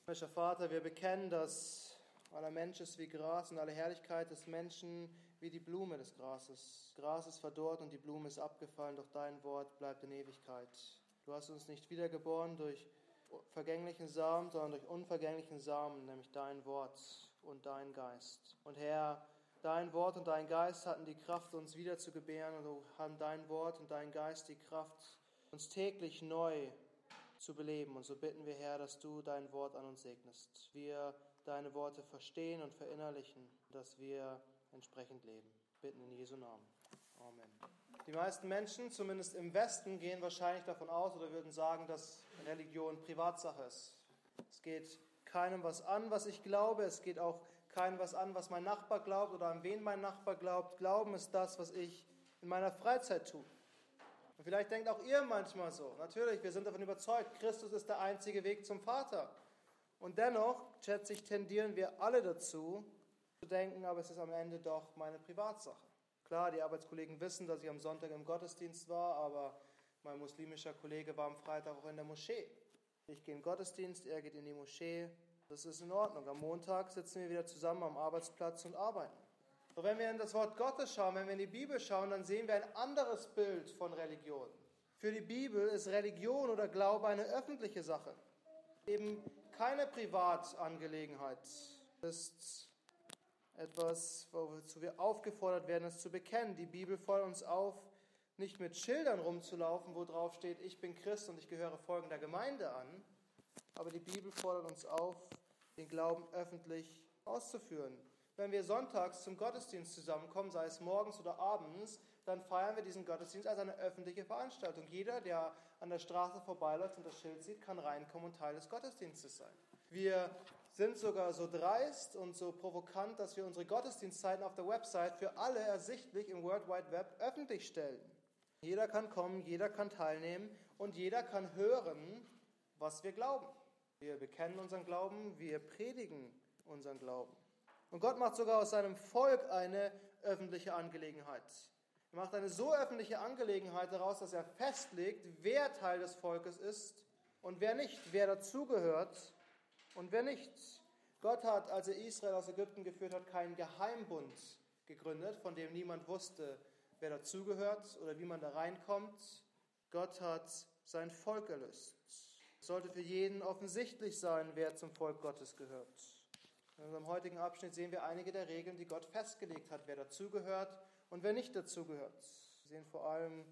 Himmlischer Vater, wir bekennen, dass aller Mensch ist wie Gras und alle Herrlichkeit des Menschen wie die Blume des Grases. Gras ist verdorrt und die Blume ist abgefallen, doch dein Wort bleibt in Ewigkeit. Du hast uns nicht wiedergeboren durch vergänglichen Samen, sondern durch unvergänglichen Samen, nämlich dein Wort und dein Geist. Und Herr, dein Wort und dein Geist hatten die Kraft, uns wieder zu gebären, und so haben dein Wort und dein Geist die Kraft, uns täglich neu zu beleben. Und so bitten wir, Herr, dass du dein Wort an uns segnest. Wir deine Worte verstehen und verinnerlichen, dass wir entsprechend leben. Bitten in Jesu Namen. Amen. Die meisten Menschen, zumindest im Westen, gehen wahrscheinlich davon aus oder würden sagen, dass Religion Privatsache ist. Es geht keinem was an, was ich glaube. Es geht auch keinem was an, was mein Nachbar glaubt oder an wen mein Nachbar glaubt. Glauben ist das, was ich in meiner Freizeit tue. Und vielleicht denkt auch ihr manchmal so. Natürlich, wir sind davon überzeugt, Christus ist der einzige Weg zum Vater. Und dennoch, schätze ich, tendieren wir alle dazu, zu denken, aber es ist am Ende doch meine Privatsache. Klar, die Arbeitskollegen wissen, dass ich am Sonntag im Gottesdienst war, aber mein muslimischer Kollege war am Freitag auch in der Moschee. Ich gehe in den Gottesdienst, er geht in die Moschee. Das ist in Ordnung. Am Montag sitzen wir wieder zusammen am Arbeitsplatz und arbeiten. Doch wenn wir in das Wort Gottes schauen, wenn wir in die Bibel schauen, dann sehen wir ein anderes Bild von Religion. Für die Bibel ist Religion oder Glaube eine öffentliche Sache. Eben keine Privatangelegenheit. Es ist etwas, wozu wir aufgefordert werden, es zu bekennen. Die Bibel fordert uns auf, nicht mit Schildern rumzulaufen, wo drauf steht, ich bin Christ und ich gehöre folgender Gemeinde an. Aber die Bibel fordert uns auf, den Glauben öffentlich auszuführen. Wenn wir sonntags zum Gottesdienst zusammenkommen, sei es morgens oder abends, dann feiern wir diesen Gottesdienst als eine öffentliche Veranstaltung. Jeder, der an der Straße vorbeiläuft und das Schild sieht, kann reinkommen und Teil des Gottesdienstes sein. Wir sind sogar so dreist und so provokant, dass wir unsere Gottesdienstzeiten auf der Website für alle ersichtlich im World Wide Web öffentlich stellen. Jeder kann kommen, jeder kann teilnehmen und jeder kann hören, was wir glauben. Wir bekennen unseren Glauben, wir predigen unseren Glauben. Und Gott macht sogar aus seinem Volk eine öffentliche Angelegenheit. Er macht eine so öffentliche Angelegenheit daraus, dass er festlegt, wer Teil des Volkes ist und wer nicht, wer dazugehört und wer nicht. Gott hat, als er Israel aus Ägypten geführt hat, keinen Geheimbund gegründet, von dem niemand wusste, wer dazugehört oder wie man da reinkommt. Gott hat sein Volk erlöst. Es sollte für jeden offensichtlich sein, wer zum Volk Gottes gehört. In unserem heutigen Abschnitt sehen wir einige der Regeln, die Gott festgelegt hat, wer dazugehört und wer nicht dazugehört. Wir sehen vor allem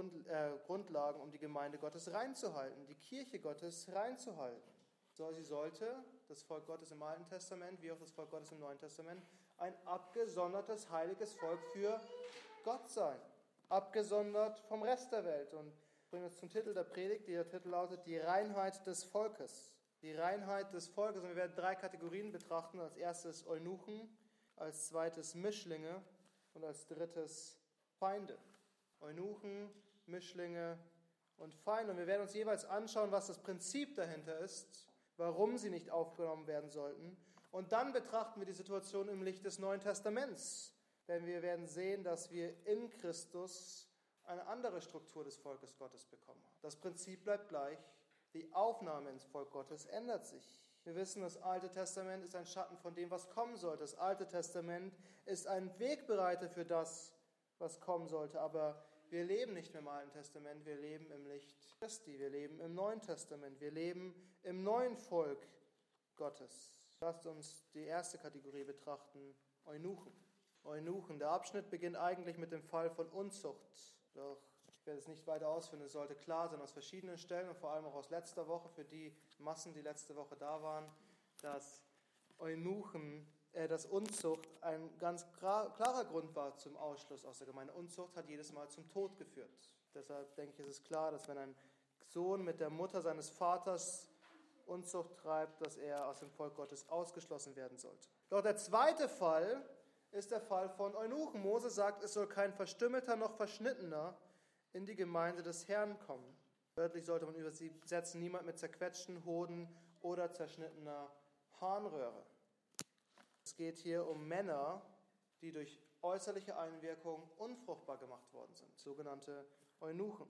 Grundlagen, um die Gemeinde Gottes reinzuhalten, die Kirche Gottes reinzuhalten. So, sie sollte, das Volk Gottes im Alten Testament, wie auch das Volk Gottes im Neuen Testament, ein abgesondertes, heiliges Volk für Gott sein. Abgesondert vom Rest der Welt. Und bringen wir uns zum Titel der Predigt. Der Titel lautet Die Reinheit des Volkes. Die Reinheit des Volkes. Und wir werden 3 Kategorien betrachten. Als erstes Eunuchen, als zweites Mischlinge und als drittes Feinde. Eunuchen, Mischlinge und Feinde. Und wir werden uns jeweils anschauen, was das Prinzip dahinter ist, warum sie nicht aufgenommen werden sollten. Und dann betrachten wir die Situation im Licht des Neuen Testaments. Denn wir werden sehen, dass wir in Christus eine andere Struktur des Volkes Gottes bekommen. Das Prinzip bleibt gleich. Die Aufnahme ins Volk Gottes ändert sich. Wir wissen, das Alte Testament ist ein Schatten von dem, was kommen sollte. Das Alte Testament ist ein Wegbereiter für das, was kommen sollte. Aber wir leben nicht mehr im Alten Testament, wir leben im Licht Christi. Wir leben im Neuen Testament, wir leben im neuen Volk Gottes. Lasst uns die erste Kategorie betrachten, Eunuchen. Eunuchen. Der Abschnitt beginnt eigentlich mit dem Fall von Unzucht. Doch ich werde es nicht weiter ausführen, es sollte klar sein aus verschiedenen Stellen und vor allem auch aus letzter Woche, für die Massen, die letzte Woche da waren, dass dass Unzucht ein ganz klarer Grund war zum Ausschluss aus der Gemeinde. Unzucht hat jedes Mal zum Tod geführt. Deshalb denke ich, ist es klar, dass wenn ein Sohn mit der Mutter seines Vaters Unzucht treibt, dass er aus dem Volk Gottes ausgeschlossen werden sollte. Doch der zweite Fall ist der Fall von Eunuchen. Mose sagt, es soll kein Verstümmelter noch Verschnittener in die Gemeinde des Herrn kommen. Wörtlich sollte man übersetzen, niemand mit zerquetschten Hoden oder zerschnittener Harnröhre. Es geht hier um Männer, die durch äußerliche Einwirkung unfruchtbar gemacht worden sind, sogenannte Eunuchen.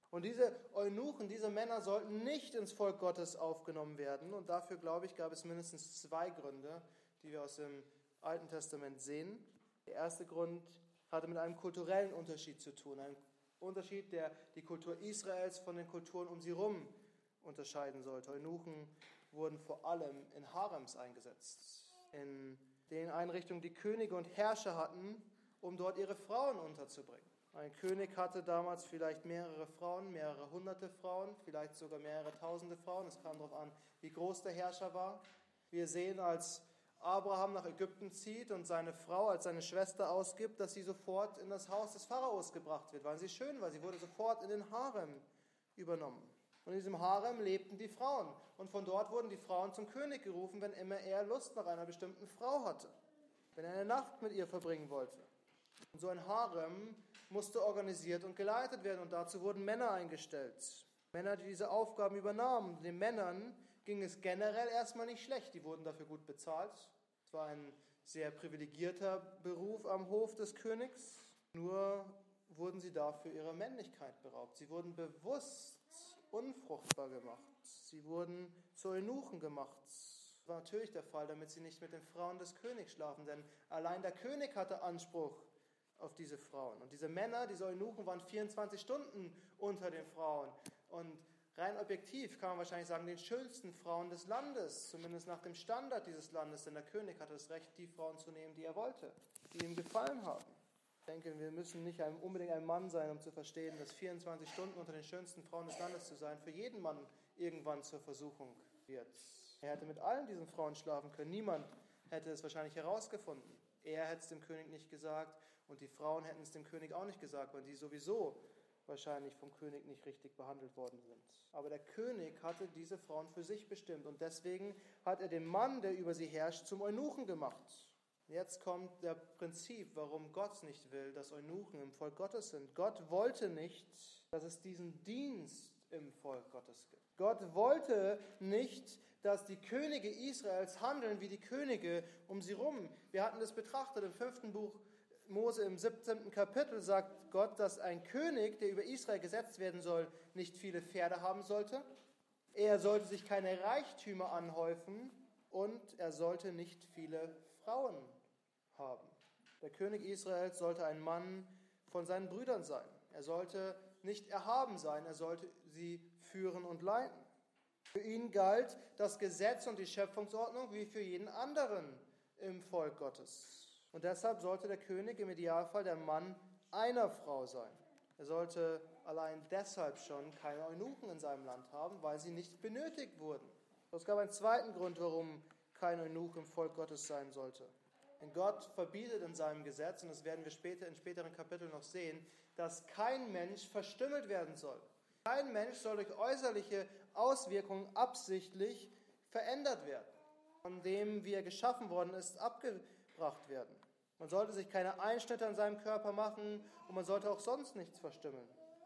Und diese Eunuchen, diese Männer sollten nicht ins Volk Gottes aufgenommen werden. Und dafür, glaube ich, gab es mindestens 2 Gründe, die wir aus dem Alten Testament sehen. Der erste Grund hatte mit einem kulturellen Unterschied zu tun. Ein Unterschied, der die Kultur Israels von den Kulturen um sie herum unterscheiden sollte. Eunuchen wurden vor allem in Harems eingesetzt. In den Einrichtungen, die Könige und Herrscher hatten, um dort ihre Frauen unterzubringen. Ein König hatte damals vielleicht mehrere Frauen, mehrere hunderte Frauen, vielleicht sogar mehrere tausende Frauen. Es kam darauf an, wie groß der Herrscher war. Wir sehen, als Abraham nach Ägypten zieht und seine Frau als seine Schwester ausgibt, dass sie sofort in das Haus des Pharaos gebracht wird, weil sie schön war. Sie wurde sofort in den Harem übernommen. Und in diesem Harem lebten die Frauen. Und von dort wurden die Frauen zum König gerufen, wenn immer er Lust nach einer bestimmten Frau hatte, wenn er eine Nacht mit ihr verbringen wollte. Und so ein Harem musste organisiert und geleitet werden und dazu wurden Männer eingestellt. Männer, die diese Aufgaben übernahmen. Den Männern ging es generell erstmal nicht schlecht, die wurden dafür gut bezahlt. Es war ein sehr privilegierter Beruf am Hof des Königs, nur wurden sie dafür ihrer Männlichkeit beraubt. Sie wurden bewusst unfruchtbar gemacht. Sie wurden zu Eunuchen gemacht. Das war natürlich der Fall, damit sie nicht mit den Frauen des Königs schlafen, denn allein der König hatte Anspruch auf diese Frauen. Und diese Männer, diese Eunuchen, waren 24 Stunden unter den Frauen. Und rein objektiv kann man wahrscheinlich sagen, den schönsten Frauen des Landes, zumindest nach dem Standard dieses Landes, denn der König hatte das Recht, die Frauen zu nehmen, die er wollte, die ihm gefallen haben. Ich denke, wir müssen nicht unbedingt ein Mann sein, um zu verstehen, dass 24 Stunden unter den schönsten Frauen des Landes zu sein, für jeden Mann irgendwann zur Versuchung wird. Er hätte mit allen diesen Frauen schlafen können. Niemand hätte es wahrscheinlich herausgefunden. Er hätte es dem König nicht gesagt und die Frauen hätten es dem König auch nicht gesagt, weil die sowieso wahrscheinlich vom König nicht richtig behandelt worden sind. Aber der König hatte diese Frauen für sich bestimmt und deswegen hat er den Mann, der über sie herrscht, zum Eunuchen gemacht. Jetzt kommt der Prinzip, warum Gott nicht will, dass Eunuchen im Volk Gottes sind. Gott wollte nicht, dass es diesen Dienst im Volk Gottes gibt. Gott wollte nicht, dass die Könige Israels handeln wie die Könige um sie rum. Wir hatten das betrachtet im 5. Buch Mose im 17. Kapitel sagt Gott, dass ein König, der über Israel gesetzt werden soll, nicht viele Pferde haben sollte. Er sollte sich keine Reichtümer anhäufen und er sollte nicht viele Frauen haben. Der König Israels sollte ein Mann von seinen Brüdern sein. Er sollte nicht erhaben sein, er sollte sie führen und leiten. Für ihn galt das Gesetz und die Schöpfungsordnung wie für jeden anderen im Volk Gottes. Und deshalb sollte der König im Idealfall der Mann einer Frau sein. Er sollte allein deshalb schon keine Eunuchen in seinem Land haben, weil sie nicht benötigt wurden. Es gab einen zweiten Grund, warum kein Eunuch im Volk Gottes sein sollte. Denn Gott verbietet in seinem Gesetz, und das werden wir in späteren Kapiteln noch sehen, dass kein Mensch verstümmelt werden soll. Kein Mensch soll durch äußerliche Auswirkungen absichtlich verändert werden. Von dem, wie er geschaffen worden ist, abgebracht werden. Man sollte sich keine Einschnitte an seinem Körper machen und man sollte auch sonst nichts verstümmeln.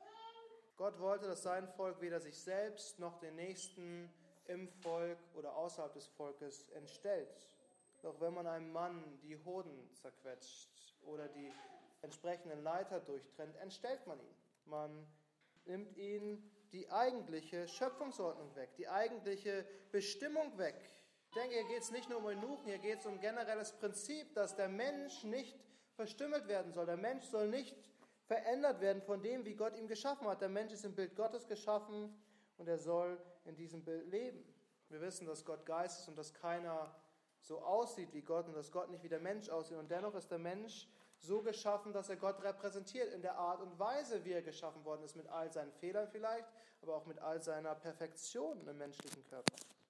Gott wollte, dass sein Volk weder sich selbst noch den Nächsten im Volk oder außerhalb des Volkes entstellt. Doch wenn man einem Mann die Hoden zerquetscht oder die entsprechenden Leiter durchtrennt, entstellt man ihn. Man nimmt ihn die eigentliche Schöpfungsordnung weg, die eigentliche Bestimmung weg. Ich denke, hier geht es nicht nur um Eunuchen, hier geht es um ein generelles Prinzip, dass der Mensch nicht verstümmelt werden soll. Der Mensch soll nicht verändert werden von dem, wie Gott ihn geschaffen hat. Der Mensch ist im Bild Gottes geschaffen und er soll in diesem Bild leben. Wir wissen, dass Gott Geist ist und dass keiner so aussieht wie Gott und dass Gott nicht wie der Mensch aussieht. Und dennoch ist der Mensch so geschaffen, dass er Gott repräsentiert in der Art und Weise, wie er geschaffen worden ist, mit all seinen Fehlern vielleicht, aber auch mit all seiner Perfektion im menschlichen Körper.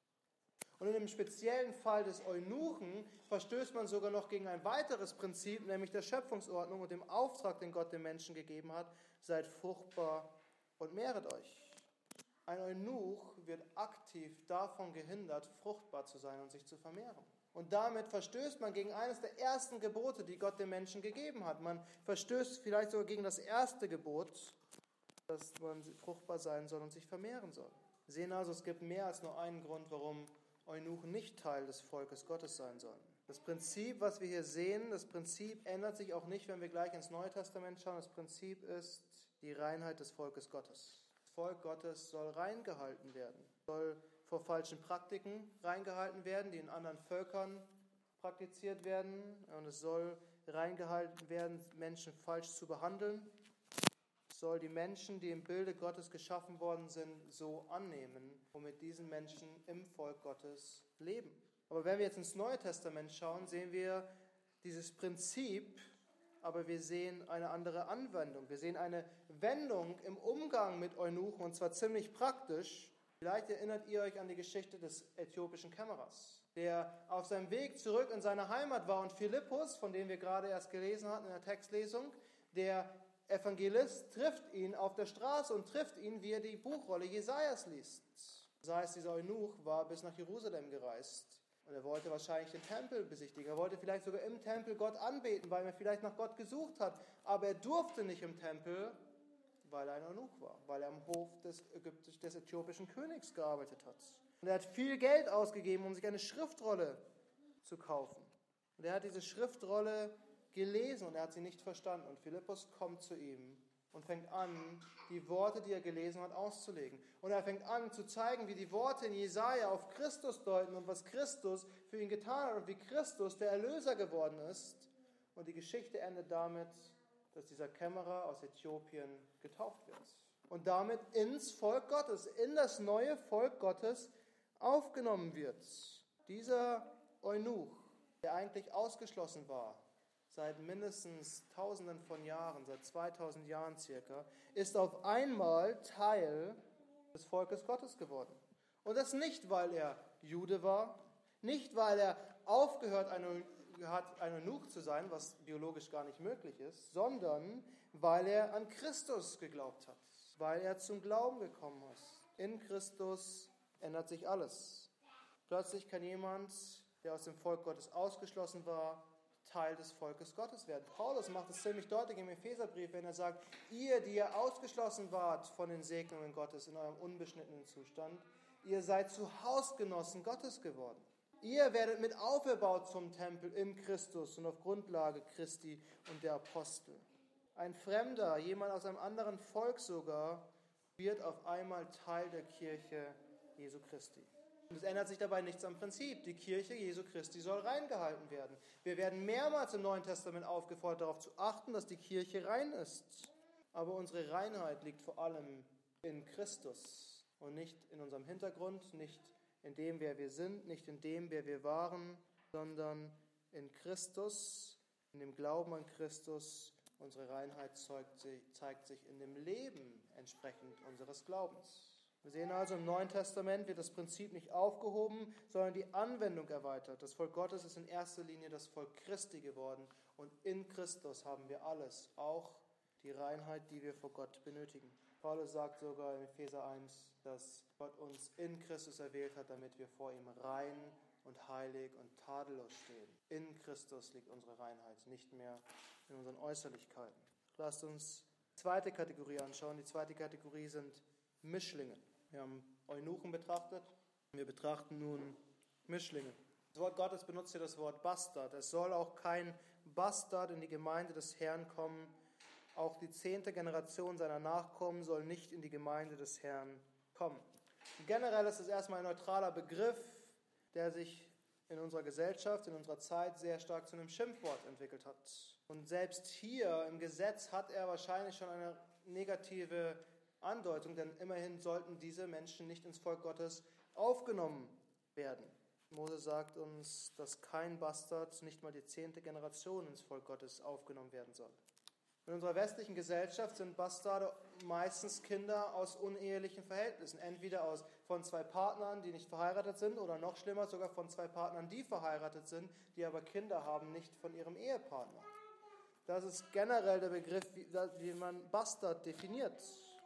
Und in dem speziellen Fall des Eunuchen verstößt man sogar noch gegen ein weiteres Prinzip, nämlich der Schöpfungsordnung und dem Auftrag, den Gott dem Menschen gegeben hat: Seid fruchtbar und mehret euch. Ein Eunuch wird aktiv davon gehindert, fruchtbar zu sein und sich zu vermehren. Und damit verstößt man gegen eines der ersten Gebote, die Gott dem Menschen gegeben hat. Man verstößt vielleicht sogar gegen das erste Gebot, dass man fruchtbar sein soll und sich vermehren soll. Wir sehen also, es gibt mehr als nur einen Grund, warum Eunuchen nicht Teil des Volkes Gottes sein sollen. Das Prinzip, was wir hier sehen, das Prinzip ändert sich auch nicht, wenn wir gleich ins Neue Testament schauen. Das Prinzip ist die Reinheit des Volkes Gottes. Das Volk Gottes soll reingehalten werden, soll vor falschen Praktiken reingehalten werden, die in anderen Völkern praktiziert werden. Und es soll reingehalten werden, Menschen falsch zu behandeln. Es soll die Menschen, die im Bilde Gottes geschaffen worden sind, so annehmen und mit diesen Menschen im Volk Gottes leben. Aber wenn wir jetzt ins Neue Testament schauen, sehen wir dieses Prinzip, aber wir sehen eine andere Anwendung. Wir sehen eine Wendung im Umgang mit Eunuchen, und zwar ziemlich praktisch. Vielleicht erinnert ihr euch an die Geschichte des äthiopischen Kämmerers, der auf seinem Weg zurück in seine Heimat war, und Philippus, von dem wir gerade erst gelesen hatten in der Textlesung, der Evangelist, trifft ihn auf der Straße und trifft ihn, wie er die Buchrolle Jesajas liest. Das heißt, dieser Eunuch war bis nach Jerusalem gereist. Und er wollte wahrscheinlich den Tempel besichtigen. Er wollte vielleicht sogar im Tempel Gott anbeten, weil er vielleicht nach Gott gesucht hat. Aber er durfte nicht im Tempel, weil er ein Eunuch war, weil er am Hof des äthiopischen Königs gearbeitet hat. Und er hat viel Geld ausgegeben, um sich eine Schriftrolle zu kaufen. Und er hat diese Schriftrolle gelesen und er hat sie nicht verstanden. Und Philippus kommt zu ihm und fängt an, die Worte, die er gelesen hat, auszulegen. Und er fängt an zu zeigen, wie die Worte in Jesaja auf Christus deuten und was Christus für ihn getan hat und wie Christus der Erlöser geworden ist. Und die Geschichte endet damit, dass dieser Kämmerer aus Äthiopien getauft wird. Und damit ins Volk Gottes, in das neue Volk Gottes aufgenommen wird. Dieser Eunuch, der eigentlich ausgeschlossen war, seit mindestens Tausenden von Jahren, seit 2000 Jahren circa, ist auf einmal Teil des Volkes Gottes geworden. Und das nicht, weil er Jude war, nicht, weil er aufgehört hat, ein Eunuch zu sein, was biologisch gar nicht möglich ist, sondern weil er an Christus geglaubt hat, weil er zum Glauben gekommen ist. In Christus ändert sich alles. Plötzlich kann jemand, der aus dem Volk Gottes ausgeschlossen war, Teil des Volkes Gottes werden. Paulus macht es ziemlich deutlich im Epheserbrief, wenn er sagt, ihr, die ihr ausgeschlossen wart von den Segnungen Gottes in eurem unbeschnittenen Zustand, ihr seid zu Hausgenossen Gottes geworden. Ihr werdet mit aufgebaut zum Tempel in Christus und auf Grundlage Christi und der Apostel. Ein Fremder, jemand aus einem anderen Volk sogar, wird auf einmal Teil der Kirche Jesu Christi. Und es ändert sich dabei nichts am Prinzip. Die Kirche Jesu Christi soll reingehalten werden. Wir werden mehrmals im Neuen Testament aufgefordert, darauf zu achten, dass die Kirche rein ist. Aber unsere Reinheit liegt vor allem in Christus und nicht in unserem Hintergrund, nicht in dem, wer wir sind, nicht in dem, wer wir waren, sondern in Christus, in dem Glauben an Christus. Unsere Reinheit zeigt sich in dem Leben entsprechend unseres Glaubens. Wir sehen also, im Neuen Testament wird das Prinzip nicht aufgehoben, sondern die Anwendung erweitert. Das Volk Gottes ist in erster Linie das Volk Christi geworden und in Christus haben wir alles, auch die Reinheit, die wir vor Gott benötigen. Paulus sagt sogar in Epheser 1, dass Gott uns in Christus erwählt hat, damit wir vor ihm rein und heilig und tadellos stehen. In Christus liegt unsere Reinheit, nicht mehr in unseren Äußerlichkeiten. Lasst uns die zweite Kategorie anschauen. Die zweite Kategorie sind Mischlinge. Wir haben Eunuchen betrachtet, wir betrachten nun Mischlinge. Das Wort Gottes benutzt hier das Wort Bastard. Es soll auch kein Bastard in die Gemeinde des Herrn kommen. Auch die 10. Generation seiner Nachkommen soll nicht in die Gemeinde des Herrn kommen. Generell ist es erstmal ein neutraler Begriff, der sich in unserer Gesellschaft, in unserer Zeit sehr stark zu einem Schimpfwort entwickelt hat. Und selbst hier im Gesetz hat er wahrscheinlich schon eine negative Andeutung, denn immerhin sollten diese Menschen nicht ins Volk Gottes aufgenommen werden. Mose sagt uns, dass kein Bastard, nicht mal die 10. Generation ins Volk Gottes aufgenommen werden soll. In unserer westlichen Gesellschaft sind Bastarde meistens Kinder aus unehelichen Verhältnissen, entweder von zwei Partnern, die nicht verheiratet sind, oder noch schlimmer, sogar von zwei Partnern, die verheiratet sind, die aber Kinder haben, nicht von ihrem Ehepartner. Das ist generell der Begriff, wie man Bastard definiert.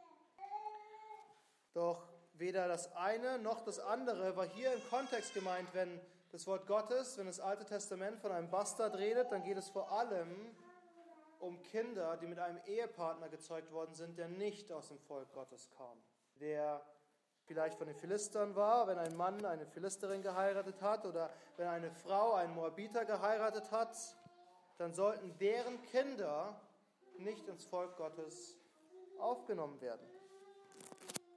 Doch weder das eine noch das andere war hier im Kontext gemeint. Wenn das Wort Gottes, wenn das Alte Testament von einem Bastard redet, dann geht es vor allem um Kinder, die mit einem Ehepartner gezeugt worden sind, der nicht aus dem Volk Gottes kam. Der vielleicht von den Philistern war, wenn ein Mann eine Philisterin geheiratet hat oder wenn eine Frau einen Moabiter geheiratet hat, dann sollten deren Kinder nicht ins Volk Gottes aufgenommen werden.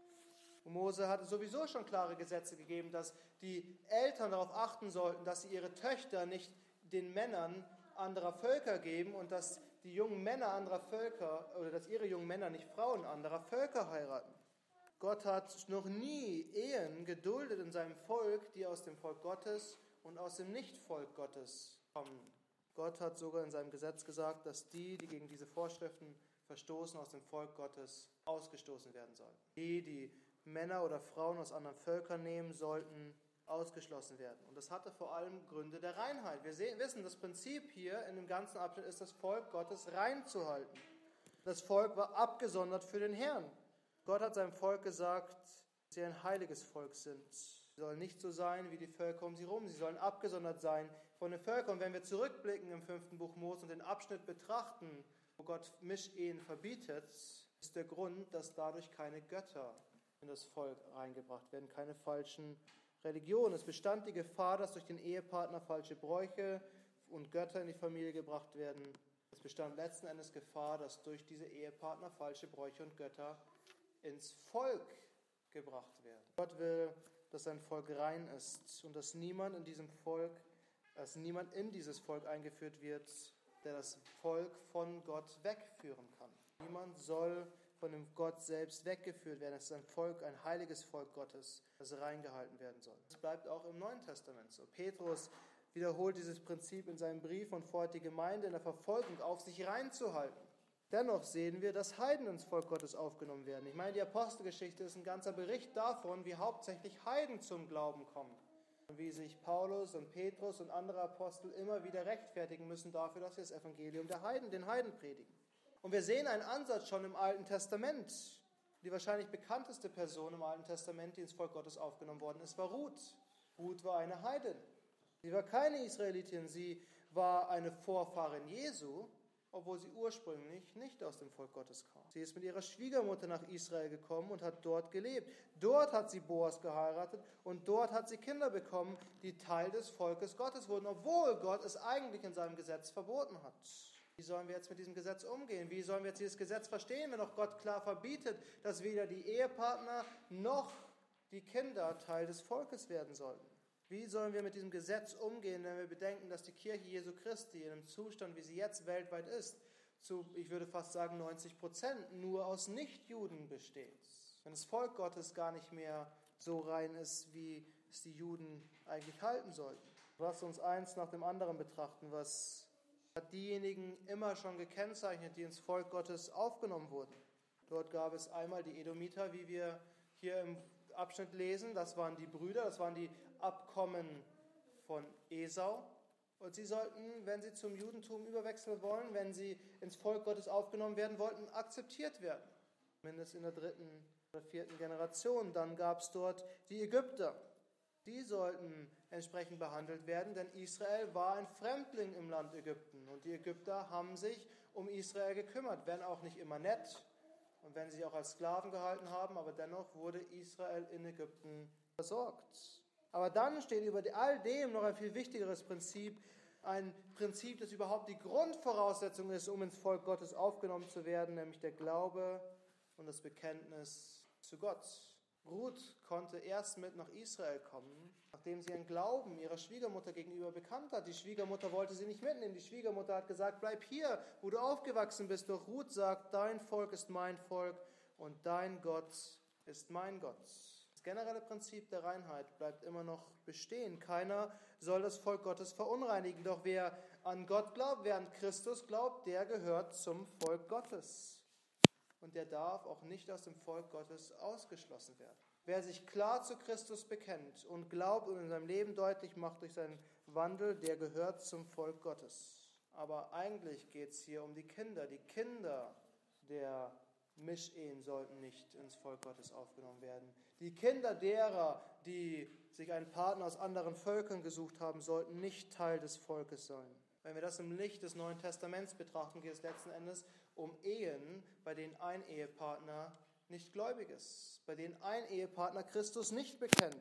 Und Mose hatte sowieso schon klare Gesetze gegeben, dass die Eltern darauf achten sollten, dass sie ihre Töchter nicht den Männern anderer Völker geben und dass die jungen Männer anderer Völker oder dass ihre jungen Männer nicht Frauen anderer Völker heiraten. Gott hat noch nie Ehen geduldet in seinem Volk, die aus dem Volk Gottes und aus dem Nicht-Volk Gottes kommen. Gott hat sogar in seinem Gesetz gesagt, dass die gegen diese Vorschriften verstoßen, aus dem Volk Gottes ausgestoßen werden sollen. Die Männer oder Frauen aus anderen Völkern nehmen, sollten ausgeschlossen werden. Und das hatte vor allem Gründe der Reinheit. Wir wissen, das Prinzip hier in dem ganzen Abschnitt ist, das Volk Gottes rein zu halten. Das Volk war abgesondert für den Herrn. Gott hat seinem Volk gesagt, dass sie ein heiliges Volk sind. Sie sollen nicht so sein wie die Völker um sie herum. Sie sollen abgesondert sein von den Völkern. Und wenn wir zurückblicken im 5. Buch Mose und den Abschnitt betrachten, wo Gott Mischehen verbietet, ist der Grund, dass dadurch keine Götter in das Volk reingebracht werden, keine falschen Religionen. Es bestand die Gefahr, dass durch den Ehepartner falsche Bräuche und Götter in die Familie gebracht werden. Es bestand letzten Endes Gefahr, dass durch diese Ehepartner falsche Bräuche und Götter ins Volk gebracht werden. Gott will, dass sein Volk rein ist und dass niemand in dieses Volk eingeführt wird, der das Volk von Gott wegführen kann. Niemand soll von dem Gott selbst weggeführt werden. Es ist ein Volk, ein heiliges Volk Gottes, das reingehalten werden soll. Das bleibt auch im Neuen Testament so. Petrus wiederholt dieses Prinzip in seinem Brief und fordert die Gemeinde in der Verfolgung auf, sich reinzuhalten. Dennoch sehen wir, dass Heiden ins Volk Gottes aufgenommen werden. Ich meine, die Apostelgeschichte ist ein ganzer Bericht davon, wie hauptsächlich Heiden zum Glauben kommen. Und wie sich Paulus und Petrus und andere Apostel immer wieder rechtfertigen müssen dafür, dass sie das Evangelium den Heiden predigen. Und wir sehen einen Ansatz schon im Alten Testament. Die wahrscheinlich bekannteste Person im Alten Testament, die ins Volk Gottes aufgenommen worden ist, war Ruth. Ruth war eine Heidin. Sie war keine Israelitin, sie war eine Vorfahrin Jesu, obwohl sie ursprünglich nicht aus dem Volk Gottes kam. Sie ist mit ihrer Schwiegermutter nach Israel gekommen und hat dort gelebt. Dort hat sie Boas geheiratet und dort hat sie Kinder bekommen, die Teil des Volkes Gottes wurden, obwohl Gott es eigentlich in seinem Gesetz verboten hat. Wie sollen wir jetzt mit diesem Gesetz umgehen? Wie sollen wir jetzt dieses Gesetz verstehen, wenn auch Gott klar verbietet, dass weder die Ehepartner noch die Kinder Teil des Volkes werden sollten? Wie sollen wir mit diesem Gesetz umgehen, wenn wir bedenken, dass die Kirche Jesu Christi in einem Zustand, wie sie jetzt weltweit ist, ich würde fast sagen 90% nur aus Nichtjuden besteht? Wenn das Volk Gottes gar nicht mehr so rein ist, wie es die Juden eigentlich halten sollten. Lass uns eins nach dem anderen betrachten, was hat diejenigen immer schon gekennzeichnet, die ins Volk Gottes aufgenommen wurden. Dort gab es einmal die Edomiter, wie wir hier im Abschnitt lesen, das waren die Brüder, das waren die Abkommen von Esau. Und sie sollten, wenn sie zum Judentum überwechseln wollen, wenn sie ins Volk Gottes aufgenommen werden wollten, akzeptiert werden. Mindestens in der 3. oder 4. Generation. Dann gab es dort die Ägypter. Die sollten entsprechend behandelt werden, denn Israel war ein Fremdling im Land Ägypten. Und die Ägypter haben sich um Israel gekümmert, wenn auch nicht immer nett und wenn sie sich auch als Sklaven gehalten haben, aber dennoch wurde Israel in Ägypten versorgt. Aber dann steht über all dem noch ein viel wichtigeres Prinzip, ein Prinzip, das überhaupt die Grundvoraussetzung ist, um ins Volk Gottes aufgenommen zu werden, nämlich der Glaube und das Bekenntnis zu Gott. Ruth konnte erst mit nach Israel kommen, nachdem sie ihren Glauben ihrer Schwiegermutter gegenüber bekannt hat. Die Schwiegermutter wollte sie nicht mitnehmen. Die Schwiegermutter hat gesagt, bleib hier, wo du aufgewachsen bist. Doch Ruth sagt, dein Volk ist mein Volk und dein Gott ist mein Gott. Das generelle Prinzip der Reinheit bleibt immer noch bestehen. Keiner soll das Volk Gottes verunreinigen. Doch wer an Gott glaubt, wer an Christus glaubt, der gehört zum Volk Gottes. Und der darf auch nicht aus dem Volk Gottes ausgeschlossen werden. Wer sich klar zu Christus bekennt und glaubt und in seinem Leben deutlich macht durch seinen Wandel, der gehört zum Volk Gottes. Aber eigentlich geht es hier um die Kinder. Die Kinder der Mischehen sollten nicht ins Volk Gottes aufgenommen werden. Die Kinder derer, die sich einen Partner aus anderen Völkern gesucht haben, sollten nicht Teil des Volkes sein. Wenn wir das im Licht des Neuen Testaments betrachten, geht es letzten Endes um Ehen, bei denen ein Ehepartner nicht gläubig ist, bei denen ein Ehepartner Christus nicht bekennt.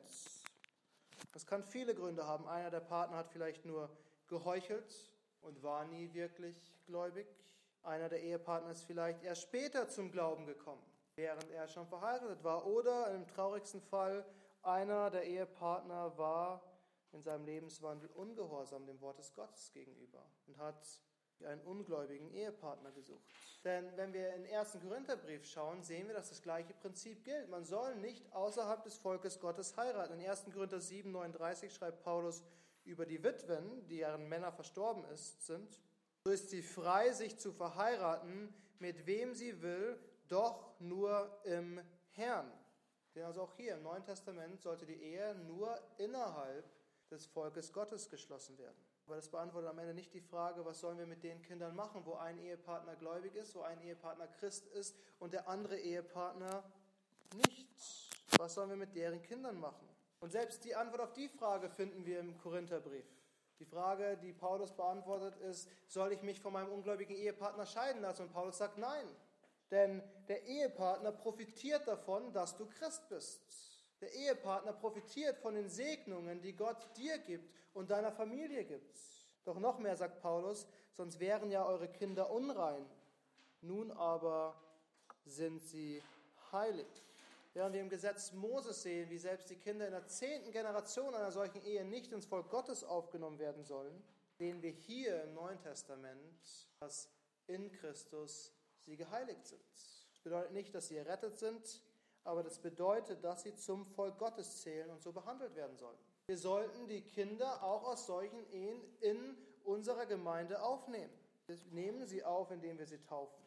Das kann viele Gründe haben. Einer der Partner hat vielleicht nur geheuchelt und war nie wirklich gläubig. Einer der Ehepartner ist vielleicht erst später zum Glauben gekommen. während er schon verheiratet war. Oder im traurigsten Fall, einer der Ehepartner war in seinem Lebenswandel ungehorsam dem Wort des Gottes gegenüber und hat einen ungläubigen Ehepartner gesucht. Denn wenn wir in den 1. Korintherbrief schauen, sehen wir, dass das gleiche Prinzip gilt. Man soll nicht außerhalb des Volkes Gottes heiraten. In 1. Korinther 7,39 schreibt Paulus über die Witwen, deren Männer verstorben sind. So ist sie frei, sich zu verheiraten, mit wem sie will, doch nur im Herrn. Denn also auch hier im Neuen Testament sollte die Ehe nur innerhalb des Volkes Gottes geschlossen werden. Aber das beantwortet am Ende nicht die Frage, was sollen wir mit den Kindern machen, wo ein Ehepartner gläubig ist, wo ein Ehepartner Christ ist und der andere Ehepartner nicht. Was sollen wir mit deren Kindern machen? Und selbst die Antwort auf die Frage finden wir im Korintherbrief. Die Frage, die Paulus beantwortet, ist, soll ich mich von meinem ungläubigen Ehepartner scheiden lassen? Und Paulus sagt, nein. Denn der Ehepartner profitiert davon, dass du Christ bist. Der Ehepartner profitiert von den Segnungen, die Gott dir gibt und deiner Familie gibt. Doch noch mehr, sagt Paulus, sonst wären ja eure Kinder unrein. Nun aber sind sie heilig. Während wir im Gesetz Moses sehen, wie selbst die Kinder in der 10. Generation einer solchen Ehe nicht ins Volk Gottes aufgenommen werden sollen, sehen wir hier im Neuen Testament, dass in Christus sie geheiligt sind. Das bedeutet nicht, dass sie errettet sind, aber das bedeutet, dass sie zum Volk Gottes zählen und so behandelt werden sollen. Wir sollten die Kinder auch aus solchen Ehen in unserer Gemeinde aufnehmen. Wir nehmen sie auf, indem wir sie taufen.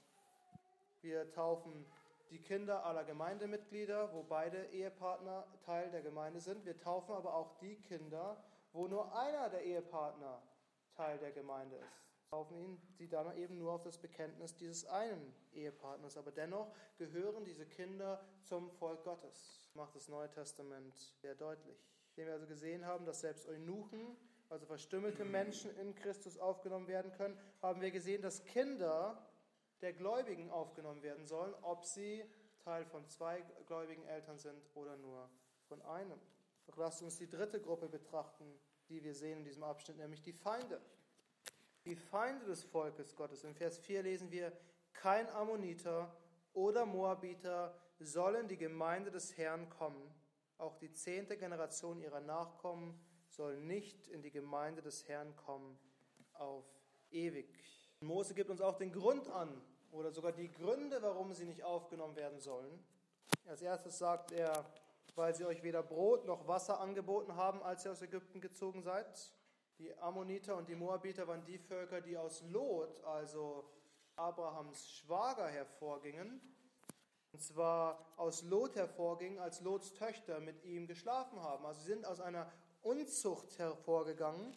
Wir taufen die Kinder aller Gemeindemitglieder, wo beide Ehepartner Teil der Gemeinde sind. Wir taufen aber auch die Kinder, wo nur einer der Ehepartner Teil der Gemeinde ist. Taufen sie dann eben nur auf das Bekenntnis dieses einen Ehepartners. Aber dennoch gehören diese Kinder zum Volk Gottes. Das macht das Neue Testament sehr deutlich. Indem wir also gesehen haben, dass selbst Eunuchen, also verstümmelte Menschen in Christus aufgenommen werden können, haben wir gesehen, dass Kinder der Gläubigen aufgenommen werden sollen, ob sie Teil von 2 gläubigen Eltern sind oder nur von einem. Doch lasst uns die dritte Gruppe betrachten, die wir sehen in diesem Abschnitt, nämlich die Feinde. Die Feinde des Volkes Gottes. In Vers 4 lesen wir, kein Ammoniter oder Moabiter sollen die Gemeinde des Herrn kommen. Auch die 10. Generation ihrer Nachkommen soll nicht in die Gemeinde des Herrn kommen auf ewig. Mose gibt uns auch den Grund an, oder sogar die Gründe, warum sie nicht aufgenommen werden sollen. Als erstes sagt er, weil sie euch weder Brot noch Wasser angeboten haben, als ihr aus Ägypten gezogen seid. Die Ammoniter und die Moabiter waren die Völker, die aus Lot, also Abrahams Schwager, hervorgingen. Und zwar aus Lot hervorgingen, als Lots Töchter mit ihm geschlafen haben. Also sie sind aus einer Unzucht hervorgegangen.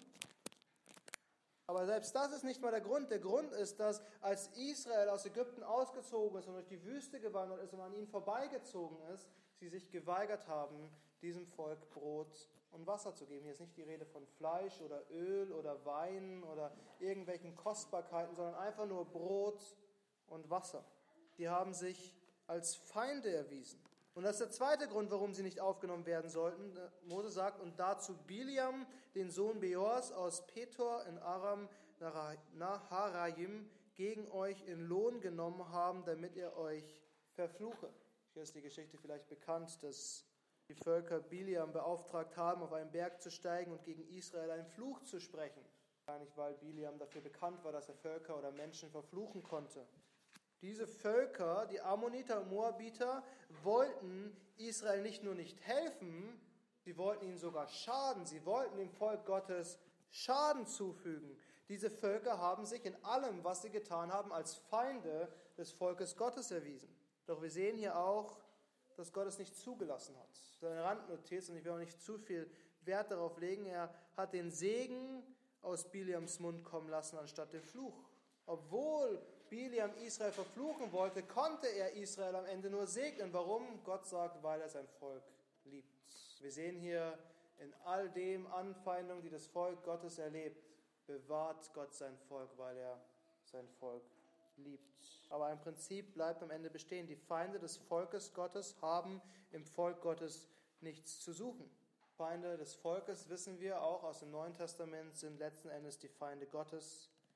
Aber selbst das ist nicht mal der Grund. Der Grund ist, dass als Israel aus Ägypten ausgezogen ist und durch die Wüste gewandert ist und an ihnen vorbeigezogen ist, sie sich geweigert haben, diesem Volk Brot und Wasser zu geben. Hier ist nicht die Rede von Fleisch oder Öl oder Wein oder irgendwelchen Kostbarkeiten, sondern einfach nur Brot und Wasser. Die haben sich als Feinde erwiesen. Und das ist der zweite Grund, warum sie nicht aufgenommen werden sollten. Mose sagt, und dazu Biliam, den Sohn Beors aus Petor in Aram Naharaim, gegen euch in Lohn genommen haben, damit er euch verfluche. Hier ist die Geschichte vielleicht bekannt, dass die Völker Biliam beauftragt haben, auf einen Berg zu steigen und gegen Israel einen Fluch zu sprechen. Wahrscheinlich, weil Biliam dafür bekannt war, dass er Völker oder Menschen verfluchen konnte. Diese Völker, die Ammoniter und Moabiter, wollten Israel nicht nur nicht helfen, sie wollten ihnen sogar schaden. Sie wollten dem Volk Gottes Schaden zufügen. Diese Völker haben sich in allem, was sie getan haben, als Feinde des Volkes Gottes erwiesen. Doch wir sehen hier auch, dass Gott es nicht zugelassen hat. Das ist eine Randnotiz und ich will auch nicht zu viel Wert darauf legen. Er hat den Segen aus Biliams Mund kommen lassen, anstatt den Fluch. Obwohl Biliam Israel verfluchen wollte, konnte er Israel am Ende nur segnen. Warum? Gott sagt, weil er sein Volk liebt. Wir sehen hier in all dem Anfeindungen, die das Volk Gottes erlebt, bewahrt Gott sein Volk, weil er sein Volk liebt. Aber ein Prinzip bleibt am Ende bestehen. Die Feinde des Volkes Gottes haben im Volk Gottes nichts zu suchen. Feinde des Volkes, wissen wir auch aus dem Neuen Testament, sind letzten Endes die Feinde Gottes.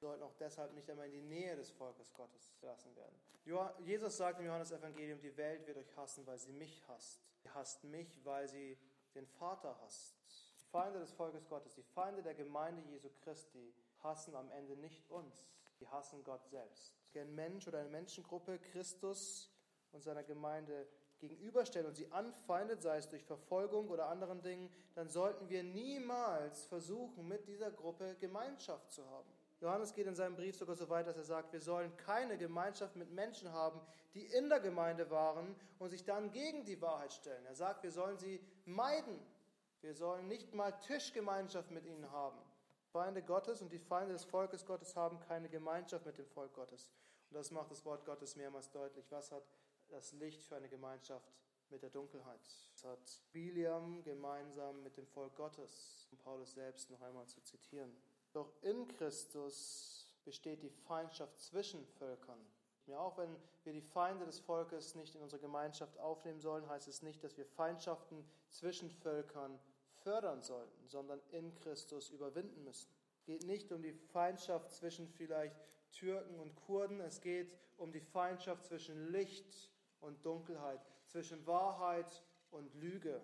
sollten auch deshalb nicht einmal in die Nähe des Volkes Gottes gelassen werden. Jesus sagt im Johannesevangelium, die Welt wird euch hassen, weil sie mich hasst. Sie hasst mich, weil sie den Vater hasst. Die Feinde des Volkes Gottes, die Feinde der Gemeinde Jesu Christi, hassen am Ende nicht uns. Sie hassen Gott selbst. Wenn ein Mensch oder eine Menschengruppe Christus und seiner Gemeinde gegenüberstellt und sie anfeindet, sei es durch Verfolgung oder anderen Dingen, dann sollten wir niemals versuchen, mit dieser Gruppe Gemeinschaft zu haben. Johannes geht in seinem Brief sogar so weit, dass er sagt, wir sollen keine Gemeinschaft mit Menschen haben, die in der Gemeinde waren und sich dann gegen die Wahrheit stellen. Er sagt, wir sollen sie meiden. Wir sollen nicht mal Tischgemeinschaft mit ihnen haben. Feinde Gottes und die Feinde des Volkes Gottes haben keine Gemeinschaft mit dem Volk Gottes. Und das macht das Wort Gottes mehrmals deutlich. Was hat das Licht für eine Gemeinschaft mit der Dunkelheit? Das hat Biliam gemeinsam mit dem Volk Gottes, um Paulus selbst noch einmal zu zitieren. Doch in Christus besteht die Feindschaft zwischen Völkern. Ja, auch wenn wir die Feinde des Volkes nicht in unsere Gemeinschaft aufnehmen sollen, heißt es nicht, dass wir Feindschaften zwischen Völkern fördern sollten, sondern in Christus überwinden müssen. Es geht nicht um die Feindschaft zwischen vielleicht Türken und Kurden, es geht um die Feindschaft zwischen Licht und Dunkelheit, zwischen Wahrheit und Lüge.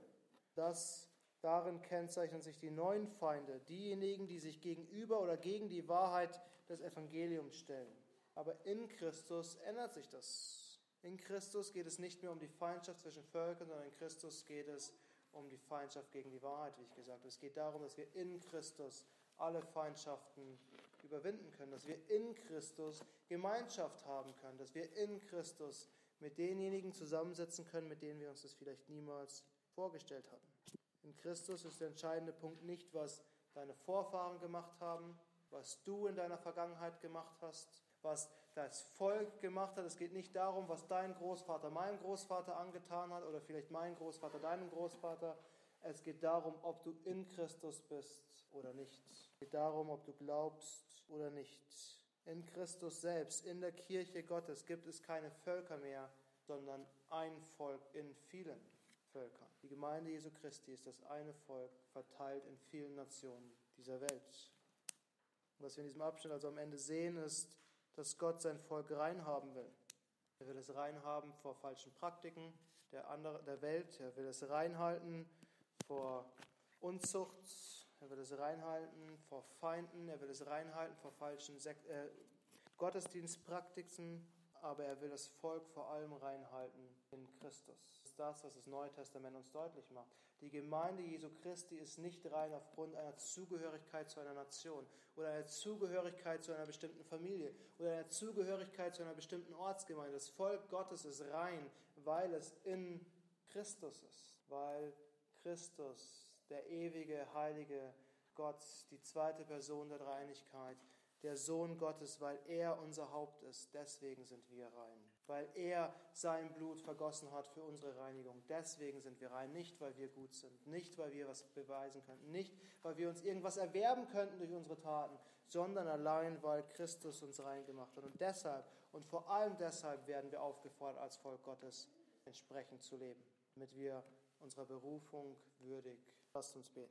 Darin kennzeichnen sich die neuen Feinde, diejenigen, die sich gegenüber oder gegen die Wahrheit des Evangeliums stellen. Aber in Christus ändert sich das. In Christus geht es nicht mehr um die Feindschaft zwischen Völkern, sondern in Christus geht es um die Feindschaft gegen die Wahrheit, wie ich gesagt habe. Es geht darum, dass wir in Christus alle Feindschaften überwinden können, dass wir in Christus Gemeinschaft haben können, dass wir in Christus mit denjenigen zusammensetzen können, mit denen wir uns das vielleicht niemals vorgestellt hatten. In Christus ist der entscheidende Punkt nicht, was deine Vorfahren gemacht haben, was du in deiner Vergangenheit gemacht hast, was das Volk gemacht hat. Es geht nicht darum, was dein Großvater meinem Großvater angetan hat oder vielleicht mein Großvater deinem Großvater. Es geht darum, ob du in Christus bist oder nicht. Es geht darum, ob du glaubst oder nicht. In Christus selbst, in der Kirche Gottes, gibt es keine Völker mehr, sondern ein Volk in vielen Völkern. Die Gemeinde Jesu Christi ist das eine Volk, verteilt in vielen Nationen dieser Welt. Und was wir in diesem Abschnitt also am Ende sehen, ist, dass Gott sein Volk rein haben will. Er will es rein haben vor falschen Praktiken der Welt. Er will es reinhalten vor Unzucht. Er will es reinhalten vor Feinden. Er will es reinhalten vor falschen Gottesdienstpraktiken. Aber er will das Volk vor allem reinhalten in Christus. Das ist das, was das Neue Testament uns deutlich macht. Die Gemeinde Jesu Christi ist nicht rein aufgrund einer Zugehörigkeit zu einer Nation oder einer Zugehörigkeit zu einer bestimmten Familie oder einer Zugehörigkeit zu einer bestimmten Ortsgemeinde. Das Volk Gottes ist rein, weil es in Christus ist. Weil Christus, der ewige, heilige Gott, die zweite Person der Dreieinigkeit, der Sohn Gottes, weil er unser Haupt ist, deswegen sind wir rein. Weil er sein Blut vergossen hat für unsere Reinigung, deswegen sind wir rein. Nicht, weil wir gut sind, nicht, weil wir was beweisen könnten, nicht, weil wir uns irgendwas erwerben könnten durch unsere Taten, sondern allein, weil Christus uns rein gemacht hat. Und deshalb und vor allem deshalb werden wir aufgefordert, als Volk Gottes entsprechend zu leben, damit wir unserer Berufung würdig. Lasst uns beten.